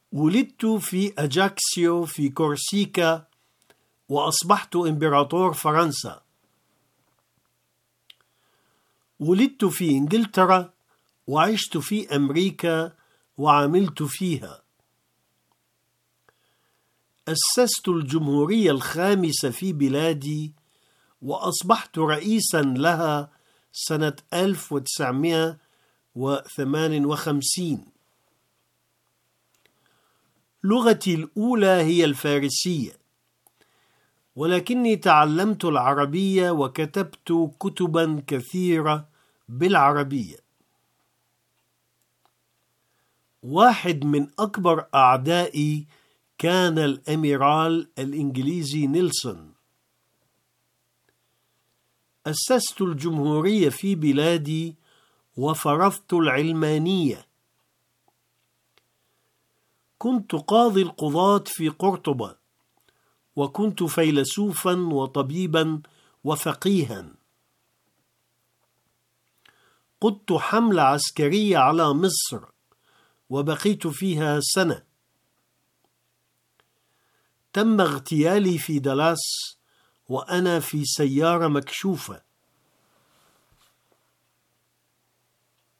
ولدت في أجاكسيو في كورسيكا، وأصبحت إمبراطور فرنسا. ولدت في إنجلترا، وعشت في أمريكا وعملت فيها. أسست الجمهورية الخامسة في بلادي، وأصبحت رئيسا لها سنة 1958. لغتي الأولى هي الفارسية، ولكني تعلمت العربية وكتبت كتبا كثيرة بالعربية. واحد من أكبر أعدائي كان الأميرال الإنجليزي نيلسون. أسست الجمهورية في بلادي وفرضت العلمانية. كنت قاضي القضاة في قرطبة، وكنت فيلسوفا وطبيبا وفقيها. قدت حملة عسكرية على مصر، وبقيت فيها سنة. تم اغتيالي في دالاس وأنا في سيارة مكشوفة.